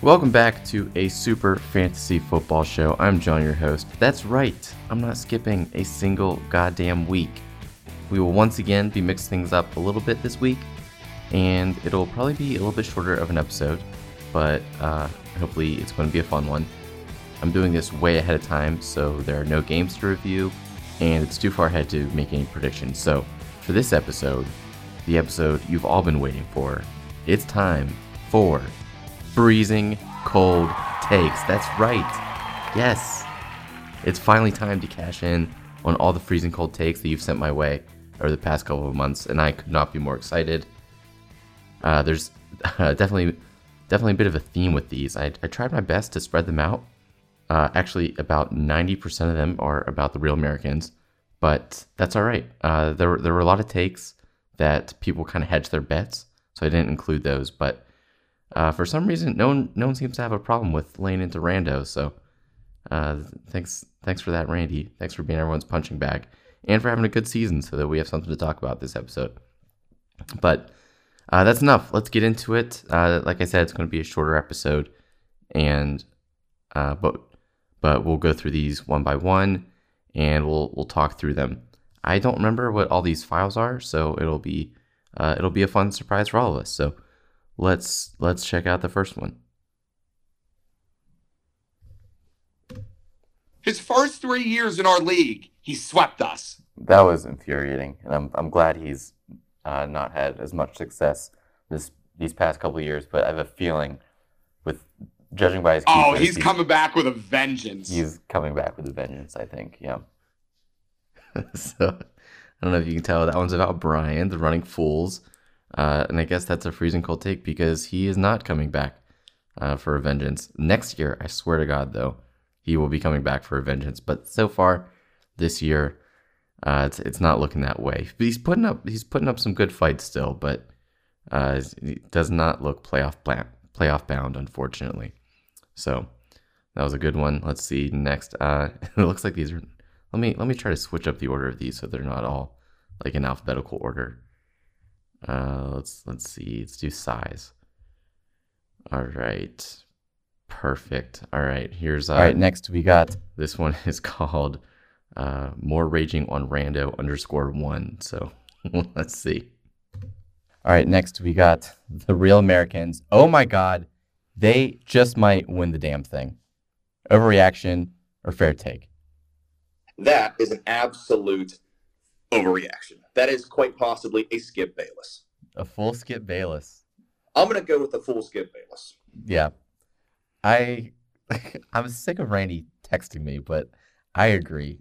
Welcome back to a Super Fantasy Football Show. I'm John, your host. That's right, I'm not skipping a single goddamn week. We will once again be mixing things up a little bit this week, and it'll probably be a little bit shorter of an episode, but hopefully it's going to be a fun one. I'm doing this way ahead of time, so there are no games to review, and it's too far ahead to make any predictions. So for this episode, the episode you've all been waiting for, it's time for freezing cold takes. That's right. Yes. It's finally time to cash in on all the freezing cold takes that you've sent my way over the past couple of months, and I could not be more excited. There's definitely a bit of a theme with these. I tried my best to spread them out. Actually, about 90% of them are about the Real Americans, but that's all right. There were a lot of takes that people kind of hedged their bets, so I didn't include those, but for some reason, no one seems to have a problem with laying into Rando. So, thanks for that, Randy. Thanks for being everyone's punching bag and for having a good season, so that we have something to talk about this episode. But that's enough. Let's get into it. Like I said, it's going to be a shorter episode, and but we'll go through these one by one, and we'll talk through them. I don't remember what all these files are, so it'll be a fun surprise for all of us. So. Let's check out the first one. His first 3 years in our league, he swept us. That was infuriating, and I'm glad he's not had as much success these past couple of years. But I have a feling, with judging by his keepers, he's coming back with a vengeance. He's coming back with a vengeance, I think. Yeah. So I don't know if you can tell, that one's about Brian, the Running Fools. And I guess that's a freezing cold take because he is not coming back for a vengeance. Next year, I swear to God, though, he will be coming back for a vengeance. But so far, this year, it's not looking that way. He's putting up some good fights still, but it does not look playoff bound, unfortunately. So that was a good one. Let's see next. It looks like these are. Let me try to switch up the order of these so they're not all like in alphabetical order. Let's see. Let's do size. All right. Perfect. All right. Here's all right. Next we got this one is called More Raging on Rando _1. So let's see. All right. Next we got the Real Americans. Oh my God, they just might win the damn thing. Overreaction or fair take? That is an absolute overreaction. That is quite possibly a Skip Bayless. A full Skip Bayless. I'm going to go with a full Skip Bayless. Yeah. I'm sick of Randy texting me, but I agree.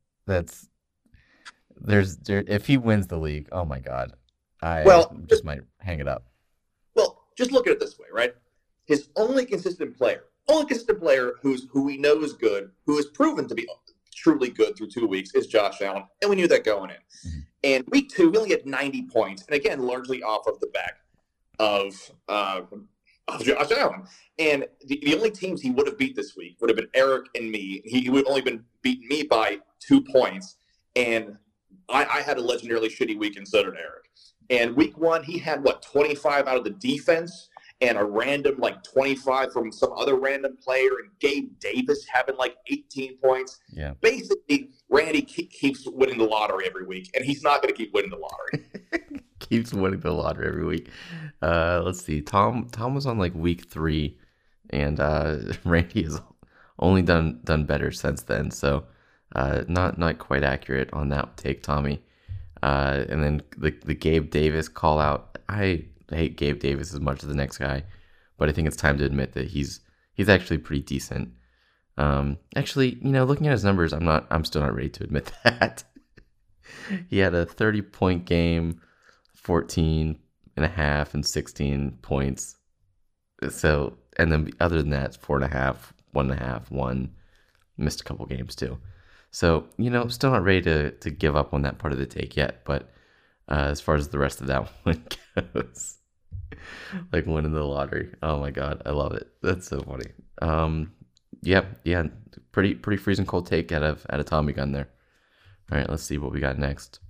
If he wins the league, oh my God. I just might hang it up. Well, just look at it this way, right? His only consistent player who we know is good, who has proven to be truly good through 2 weeks, is Josh Allen, and we knew that going in. Mm-hmm. And week 2, we only had 90 points, and again, largely off of the back of Josh Allen. And the only teams he would have beat this week would have been Eric and me. He would have only been beating me by 2 points, and I had a legendarily shitty week, and so did Eric. And week 1, he had 25 out of the defense, and a random 25 from some other random player, and Gabe Davis having 18 points. Yeah. Basically, Randy keeps winning the lottery every week, and he's not going to keep winning the lottery. Keeps winning the lottery every week. Let's see. Tom was on week 3, and Randy has only done better since then. So not quite accurate on that take, Tommy. And then the Gabe Davis call out. I hate Gabe Davis as much as the next guy, but I think it's time to admit that he's actually pretty decent. Actually, looking at his numbers, I'm still not ready to admit that. He had a 30-point game, 14 and a half and 16 points. So, and then other than that, 4.5, 1.5, 1, missed a couple games too. So, still not ready to give up on that part of the take yet, but as far as the rest of that one goes, winning the lottery. Oh my God, I love it. That's so funny. Yeah, pretty freezing cold take out of Tommy Gun there. All right, let's see what we got next.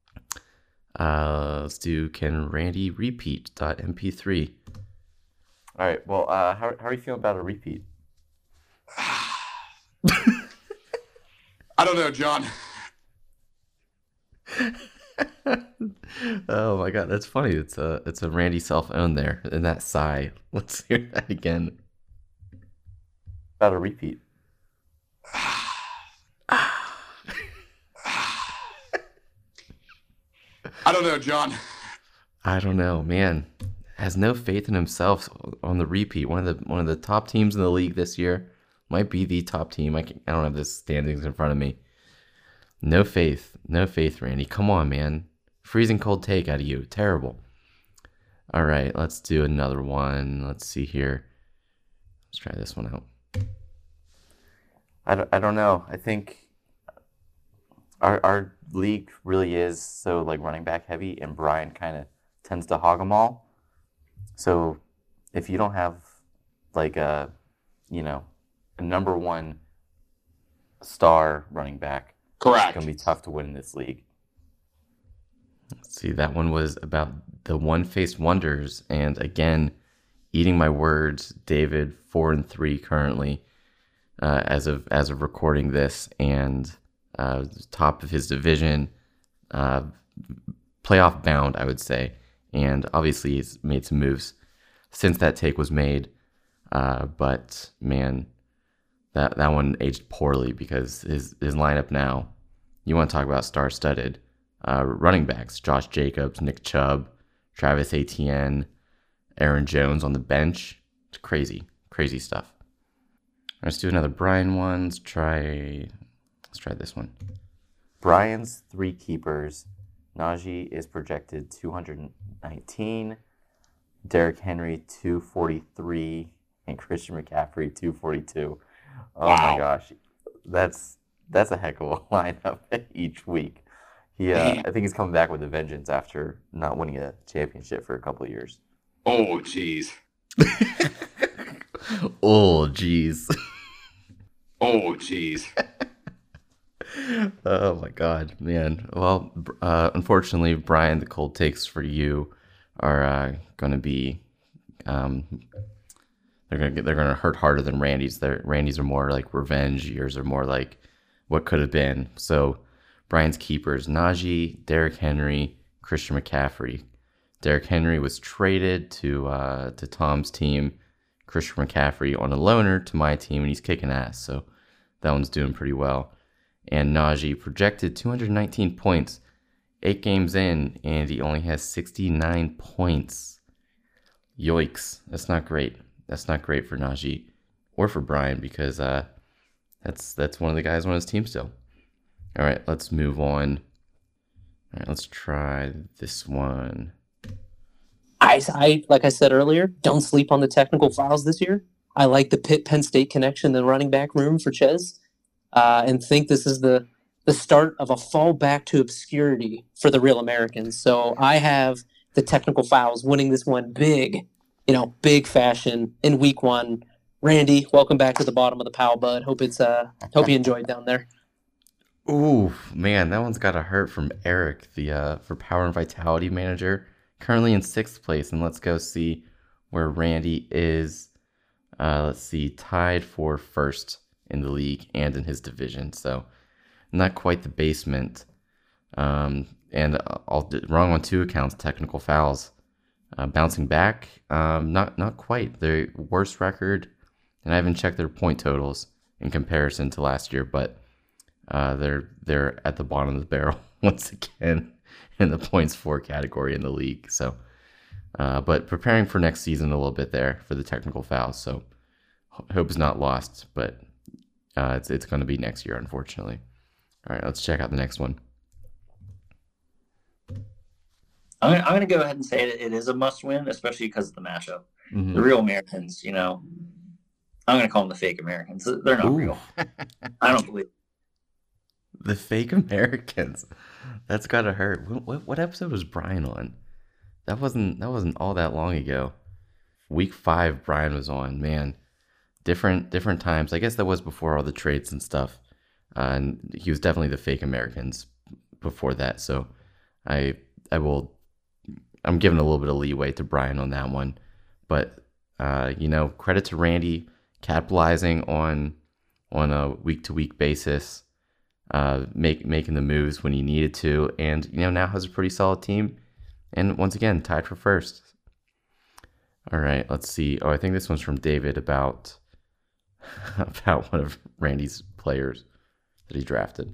Let's do Can Randy Repeat .mp3. All right. Well, how are you feeling about a repeat? I don't know, John. Oh my God, that's funny. It's a Randy self-owned there in that sigh. Let's hear that again. About a repeat. I don't know, John. I don't know, man. Has no faith in himself on the repeat. One of the top teams in the league this year. Might be the top team. I don't have the standings in front of me. No faith. No faith, Randy. Come on, man. Freezing cold take out of you. Terrible. All right, let's do another one. Let's see here. Let's try this one out. I don't know. I think our league really is so like running back heavy, and Brian kind of tends to hog them all. So if you don't have like a number one star running back, Correct. it's gonna be tough to win in this league. Let's see, that one was about the one-faced wonders, and again, eating my words. David 4-3 currently, as of recording this, and top of his division, playoff bound, I would say, and obviously he's made some moves since that take was made, but man, that one aged poorly because his lineup now. You want to talk about star-studded running backs: Josh Jacobs, Nick Chubb, Travis Etienne, Aaron Jones on the bench. It's crazy, crazy stuff. Let's do another Brian one. Let's try this one. Brian's three keepers. Najee is projected 219, Derrick Henry 243, and Christian McCaffrey 242. Oh Wow. my gosh, that's a heck of a lineup each week. I think he's coming back with a vengeance after not winning a championship for a couple of years. Oh, jeez. Oh, jeez. Oh, jeez. Oh my God, man. Well, unfortunately, Brian, the cold takes for you are going to be, they're gonna hurt harder than Randy's. Randy's are more like revenge. Yours are more like what could have been. So, Brian's keepers: Najee, Derrick Henry, Christian McCaffrey. Derrick Henry was traded to Tom's team. Christian McCaffrey on a loaner to my team, and he's kicking ass. So that one's doing pretty well. And Najee projected 219 points, 8 games in, and he only has 69 points. Yikes! That's not great. That's not great for Najee or for Brian because that's one of the guys on his team still. All right, let's move on. All right, let's try this one. I like I said earlier, don't sleep on the technical fouls this year. I like the Penn State connection, the running back room for Ches, and think this is the start of a fall back to obscurity for the real Americans. So I have the technical fouls winning this one big fashion in week 1. Randy, welcome back to the bottom of the pile, bud. Hope you enjoyed down there. Ooh, man, that one's got to hurt from Eric, the for Power and Vitality manager, currently in 6th place. And let's go see where Randy is. Let's see, tied for 1st in the league and in his division. So not quite the basement. And wrong on 2 accounts, technical fouls. Bouncing back, not quite. Their worst record, and I haven't checked their point totals in comparison to last year, but they're at the bottom of the barrel once again in the points for category in the league. So, but preparing for next season a little bit there for the technical fouls. So, hope is not lost, but it's going to be next year, unfortunately. All right, let's check out the next one. I'm going to go ahead and say it is a must-win, especially because of the matchup. Mm-hmm. The real Americans, I'm going to call them the fake Americans. They're not real. I don't believe it. The fake Americans. That's got to hurt. What episode was Brian on? That wasn't all that long ago. Week 5, Brian was on. Man, different times. I guess that was before all the trades and stuff. And he was definitely the fake Americans before that. So I'm giving a little bit of leeway to Brian on that one. But credit to Randy capitalizing on a week-to-week basis, making the moves when he needed to, and now has a pretty solid team, and once again tied for first. All right, let's see. I think this one's from David about one of Randy's players that he drafted.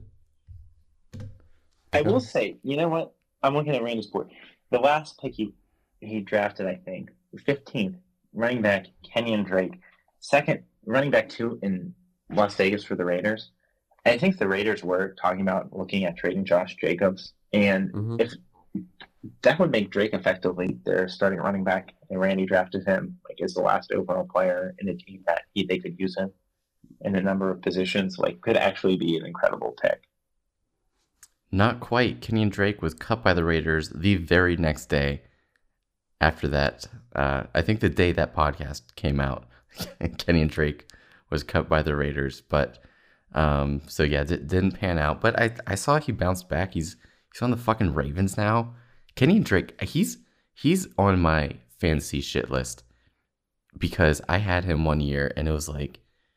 I will say, you know what? I'm looking at Randy's board. The last pick he drafted, I think, 15th, running back Kenyon Drake. Second, running back 2 in Las Vegas for the Raiders. I think the Raiders were talking about looking at trading Josh Jacobs. And if that would make Drake effectively their starting running back, and Randy drafted him as the last overall player in a team that they could use him in a number of positions, could actually be an incredible pick. Not quite. Kenyon Drake was cut by the Raiders the very next day after that. I think the day that podcast came out, Kenyon Drake was cut by the Raiders. But so yeah, it didn't pan out. But I saw he bounced back. He's on the fucking Ravens now. Kenyon Drake, he's on my fantasy shit list because I had him one year and it was like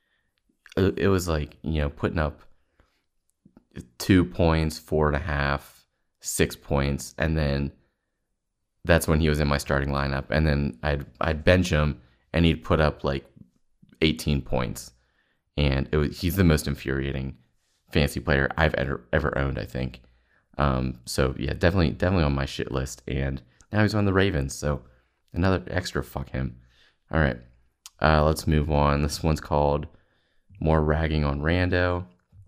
putting up 2 points, 4.5, 6 points, and then that's when he was in my starting lineup. And then I'd bench him, and he'd put up 18 points, and he's the most infuriating fantasy player I've ever owned, I think. So yeah, definitely on my shit list. And now he's on the Ravens, so another extra fuck him. All right, let's move on. This one's called More Ragging on Rando.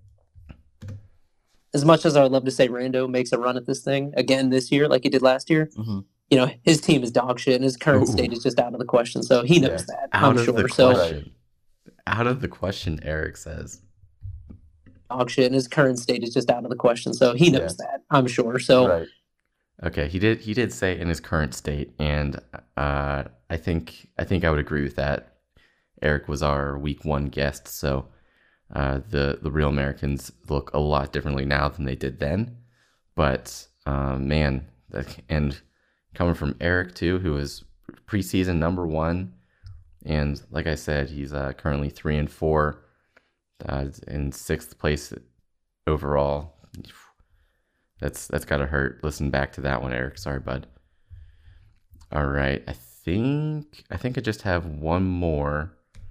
As much as I would love to say Rando makes a run at this thing again this year, like he did last year, his team is dog shit, and his current state is just out of the question. So he knows that, I'm sure. Out of the question, Eric says. Dog shit, and his current state is just out of the question. So he knows that, I'm sure. So okay, he did say in his current state, and I think I would agree with that. Eric was our week 1 guest, so. The Real Americans look a lot differently now than they did then, but and coming from Eric too, who was preseason number 1, and like I said, he's currently 3-4, in 6th place overall. That's gotta hurt. Listen back to that one, Eric. Sorry, bud. All right, I think I just have one more.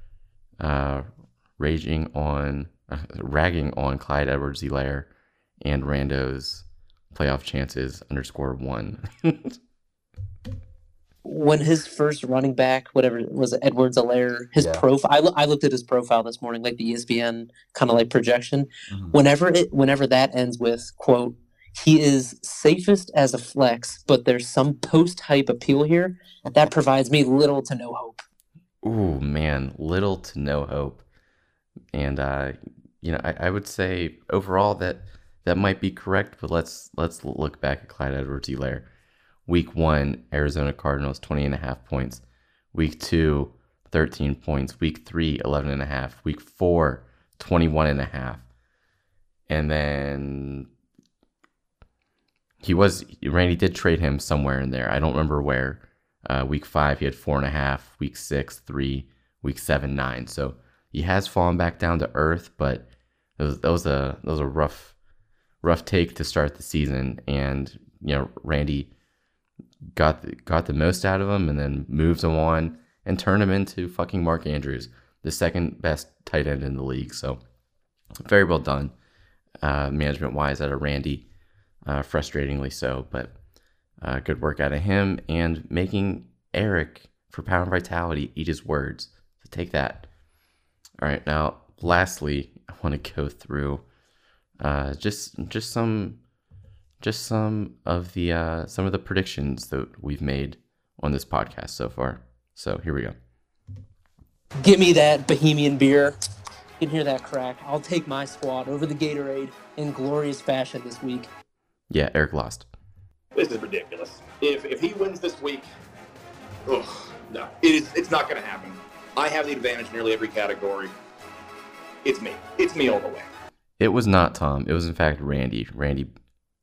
Ragging on Clyde Edwards-Helaire and Rando's playoff chances _1. When his first running back, whatever was it, Edwards-Helaire, his profile. I looked at his profile this morning, the ESPN kind of projection. Whenever that ends with quote, he is safest as a flex, but there's some post-hype appeal here that provides me little to no hope. Ooh man, little to no hope. And I would say overall that might be correct, but let's look back at Clyde Edwards-Helaire. Week 1, Arizona Cardinals 20.5 points. Week 2, 13 points. Week 3, 11.5. Week 4, 21.5. And then Randy did trade him somewhere in there. I don't remember where. Week 5, he had 4.5. Week 6, 3. Week 7, 9. So he has fallen back down to earth, but that was a rough take to start the season, and Randy got the most out of him, and then moved him on and turned him into fucking Mark Andrews, the second best tight end in the league. So very well done, management wise, out of Randy, frustratingly so, but good work out of him, and making Eric for Power and Vitality eat his words. So take that. All right, now lastly, I want to go through just some of the predictions that we've made on this podcast so far. So here we go. Give me that Bohemian beer. You can hear that crack. I'll take my squad over the Gatorade in glorious fashion this week. Yeah, Eric lost. This is ridiculous. If he wins this week, no, it's not going to happen. I have the advantage in nearly every category. It's me. It's me all the way. It was not Tom. It was in fact Randy.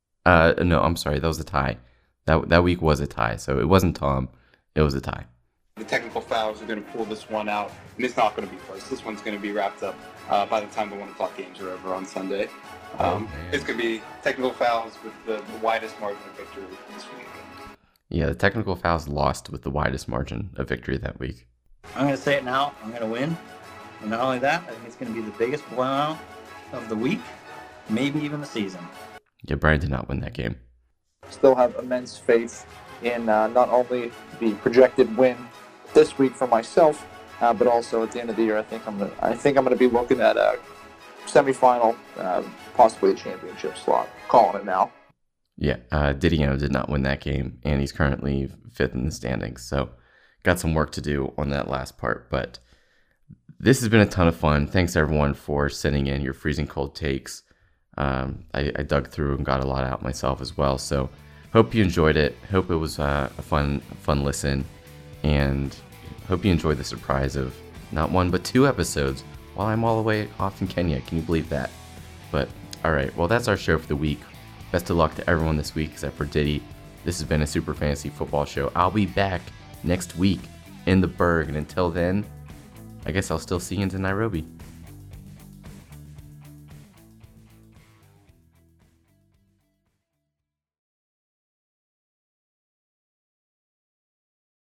No, I'm sorry. That was a tie. That week was a tie. So it wasn't Tom. It was a tie. The technical fouls are going to pull this one out, and it's not going to be close. This one's going to be wrapped up by the time the 1 o'clock games are over on Sunday. It's going to be technical fouls with the widest margin of victory this week. Yeah, the technical fouls lost with the widest margin of victory that week. I'm going to say it now. I'm going to win. And not only that, I think it's going to be the biggest blowout of the week, maybe even the season. Yeah, Brian did not win that game. Still have immense faith in not only the projected win this week for myself, but also at the end of the year, I think I'm going to be looking at a semifinal, possibly a championship slot. Calling it now. Yeah, Didiano did not win that game, and he's currently 5th in the standings. So, got some work to do on that last part. But this has been a ton of fun. Thanks everyone for sending in your freezing cold takes. I dug through and got a lot out myself as well. So, hope you enjoyed it. Hope it was a fun listen, and hope you enjoyed the surprise of not 1 but 2 episodes while I'm all the way off in Kenya. Can you believe that? But all right, well, that's our show for the week. Best of luck to everyone this week except for Diddy. This has been a Super Fantasy Football Show. I'll be back next week in the Berg, and until then, I guess I'll still see you into Nairobi.